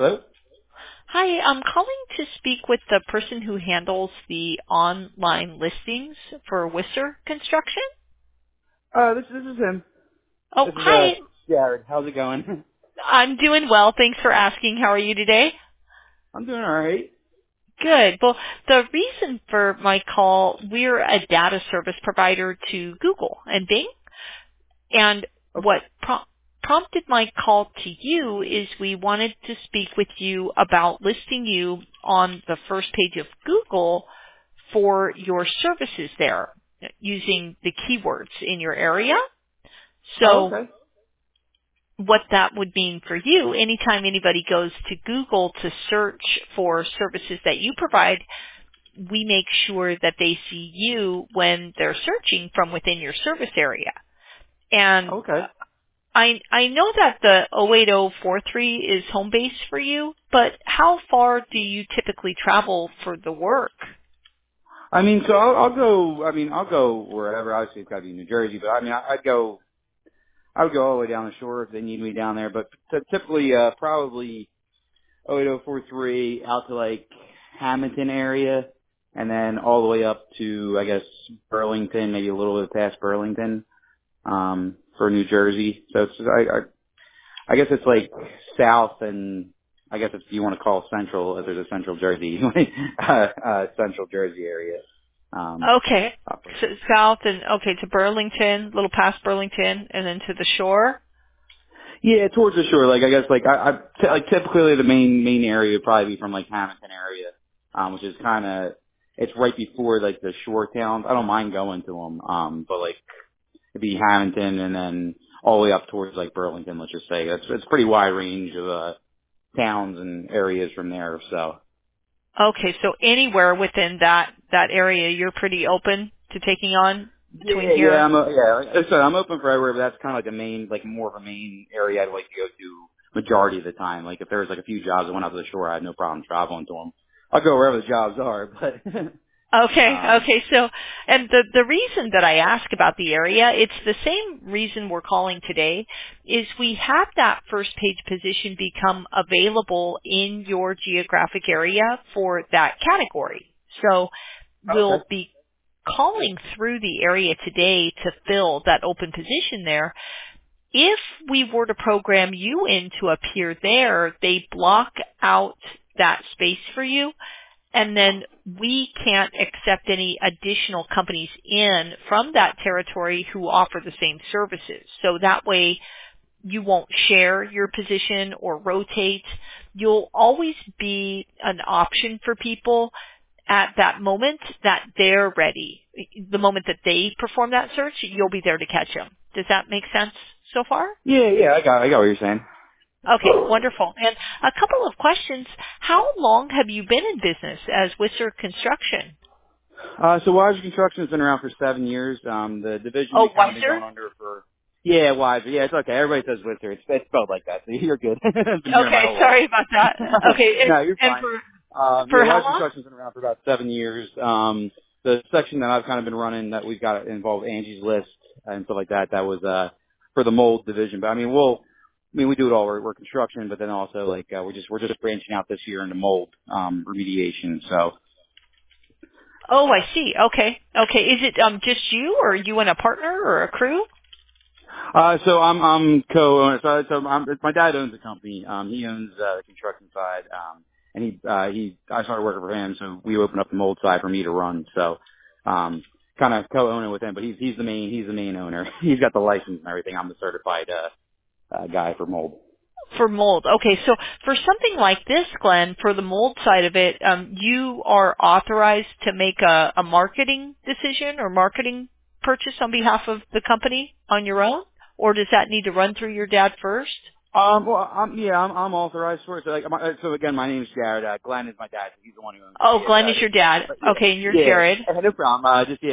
Hello? Hi, I'm calling to speak with the person who handles the online listings for Whistler Construction. This is him. Oh, This is, hi. Jared. How's it going? I'm doing well. Thanks for asking. How are you today? I'm doing alright. Good. Well, the reason for my call, we're a data service provider to Google and Bing. And Okay. what prompted my call to you is we wanted to speak with you about listing you on the first page of Google for your services there using the keywords in your area. Oh, So okay. what that would mean for you, anytime anybody goes to Google to search for services that you provide, we make sure that they see you when they're searching from within your service area. And Okay. I know that the 08043 is home base for you, but how far do you typically travel for the work? I mean, so I'll go wherever. Obviously, it's got to be New Jersey, but I mean, I would go all the way down the shore if they need me down there, but typically, probably 08043 out to like Hamilton area, and then all the way up to, I guess, Burlington, maybe a little bit past Burlington, for New Jersey. So I guess it's like south and I guess if you want to call central, if there's a central Jersey, central Jersey area. Okay. Upper. South and, okay, to Burlington, a little past Burlington, and then to the shore? Yeah, towards the shore. Like I guess like typically the main area would probably be from like Hamilton area, which is kind of it's right before like the shore towns. I don't mind going to them, but like it'd be Hamilton and then all the way up towards like Burlington. Let's just say it's a pretty wide range of towns and areas from there. So. Okay, so anywhere within that area, you're pretty open to taking on between Yeah, here? like I said, I'm open for everywhere, but that's kind of like a main, like more of a main area I'd like to go to majority of the time. Like if there's like a few jobs that went out to the shore, I had no problem traveling to them. I'll go wherever the jobs are, but Okay, um, okay. So, and the reason that I ask about the area, it's the same reason we're calling today, is we have that first page position become available in your geographic area for that category. So okay, we'll be calling through the area today to fill that open position there. If we were to program you in to appear there, they block out that space for you, and then we can't accept any additional companies in from that territory who offer the same services. So that way you won't share your position or rotate. You'll always be an option for people at that moment that they're ready. The moment that they perform that search, you'll be there to catch them. Does that make sense so far? yeah, I got what you're saying. Okay, wonderful. And a couple of questions. How long have you been in business as Whistler Construction? So Wiser Construction's been around for 7 years. The division Oh, we kind of been Weiser? going under for Wiser. Yeah, it's okay. Everybody says Whistler. It's spelled like that, so you're good. I've been here my Okay, whole life. sorry about that. Okay, No, you're and fine. for how Wise long? Construction's been around for about 7 years. The section that I've kind of been running that we've got involved Angie's List and stuff like that. That was for the mold division. But I mean, we do it all. We're construction, but then also like we're just branching out this year into mold remediation. So Oh, I see. Okay. Okay. Is it just you or you and a partner or a crew? I'm co-owner. My dad owns the company. He owns the construction side. And I started working for him, so we opened up the mold side for me to run. So, kind of co-owning with him, but he's the main owner. He's got the license and everything. I'm the certified, guy for mold. For mold. Okay, so for something like this, Glenn, for the mold side of it, you are authorized to make a marketing decision or marketing purchase on behalf of the company on your own? Or does that need to run through your dad first? I'm authorized for it. So again, my name's Jared. Glenn is my dad. He's the one who owns Oh, Glenn is your dad. but yeah, Okay, and you're yeah, Jared. no problem.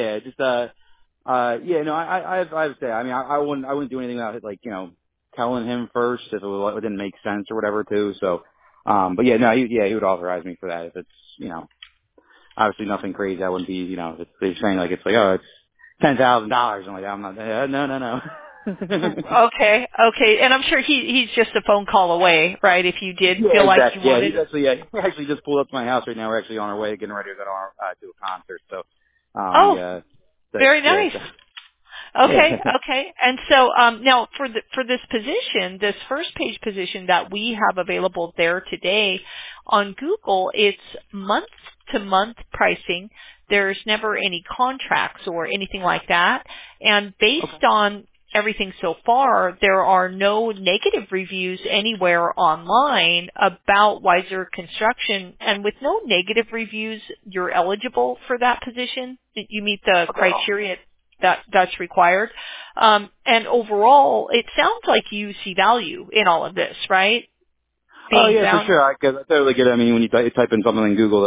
No, I would say, I mean, I wouldn't do anything without like, telling him first if it didn't make sense or whatever too. So, but yeah, no, he would authorize me for that. If it's, obviously nothing crazy, I wouldn't be, if they're saying like, it's like, oh, it's $10,000. I'm like, I'm not, no. Okay. And I'm sure he's just a phone call away, right? If you did Yeah, feel like you exactly. Yeah, wanted. he actually just pulled up to my house right now. We're actually on our way, getting ready to go to a concert. So, Oh, very yeah, nice. yeah. Okay. And so now for this position, this first page position that we have available there today on Google, it's month to month pricing. There's never any contracts or anything like that. And based on everything so far, there are no negative reviews anywhere online about Wiser Construction. And with no negative reviews, you're eligible for that position. You meet the Okay. criteria that's required. And overall, it sounds like you see value in all of this, right? Oh Being yeah, for found. sure. I totally get it. I mean, when you type in something in Google,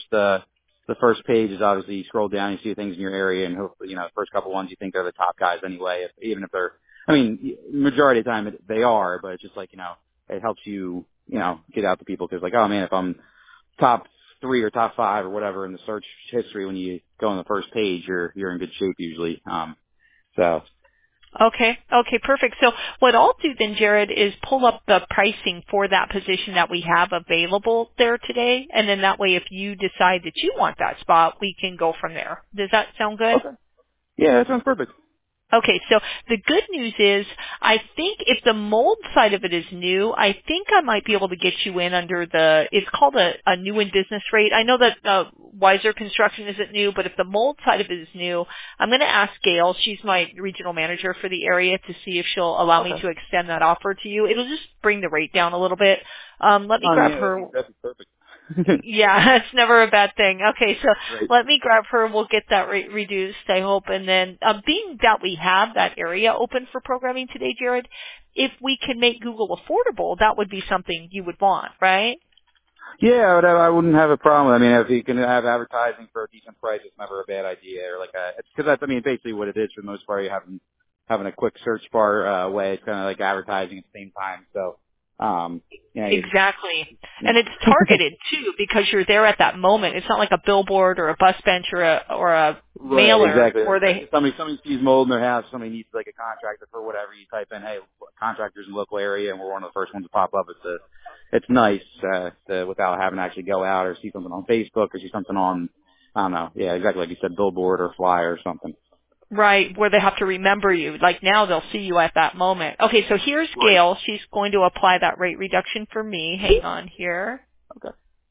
the first page is obviously you scroll down, you see things in your area, and hopefully, the first couple ones you think they're the top guys anyway. Even if they're, I mean, majority of the time they are, but it's just like it helps you, get out to people because like, oh man, if I'm top 3 or top 5 or whatever in the search history, when you go on the first page, you're in good shape usually. So. Okay, perfect. So what I'll do then, Jared, is pull up the pricing for that position that we have available there today, and then that way if you decide that you want that spot, we can go from there. Does that sound good? Okay. Yeah, that sounds perfect. Okay, so the good news is I think if the mold side of it is new, I think I might be able to get you in under it's called a new in business rate. I know that Wiser Construction isn't new, but if the mold side of it is new, I'm going to ask Gail, she's my regional manager for the area, to see if she'll allow me Okay. to extend that offer to you. It'll just bring the rate down a little bit. Let me I mean, grab yeah, her. that'd be perfect. Yeah, it's never a bad thing. Okay, so Right. let me grab her. We'll get that rate reduced, I hope. And then, being that we have that area open for programming today, Jared, if we can make Google affordable, that would be something you would want, right? Yeah, I wouldn't have a problem. I mean, if you can have advertising for a decent price, it's never a bad idea. Or because that's, I mean, basically what it is for the most part. You having a quick search bar way. It's kind of like advertising at the same time. So, Exactly. yeah. And it's targeted too because you're there at that moment. It's not like a billboard or a bus bench or a Right, mailer exactly. where Like they. if somebody sees mold in their house, somebody needs like a contractor for whatever. You type in, hey, contractors in the local area, and we're one of the first ones to pop up. It's nice without having to actually go out or see something on Facebook or see something on, I don't know. Yeah, exactly like you said, billboard or flyer or something. Right, where they have to remember you. Like now they'll see you at that moment. Okay, so here's Right. Gail. She's going to apply that rate reduction for me. Hang on here. Okay.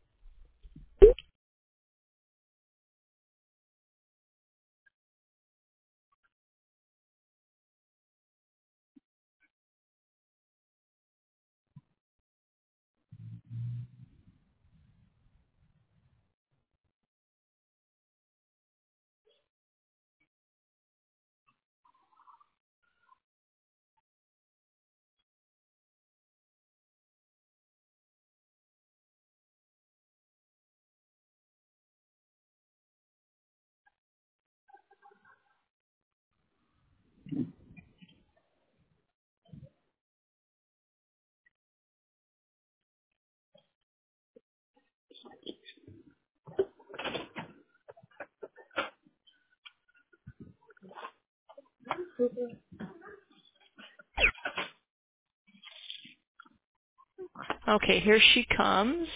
Okay, here she comes.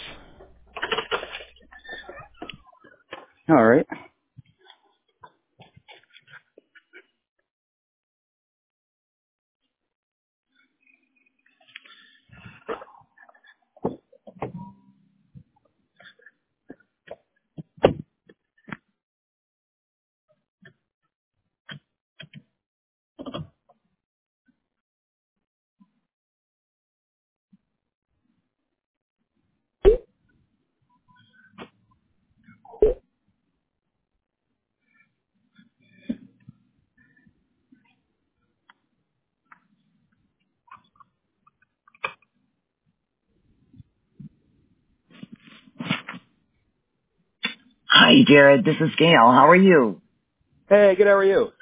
All right. Hi, Jared. This is Gail. How are you? Hey, good. How are you?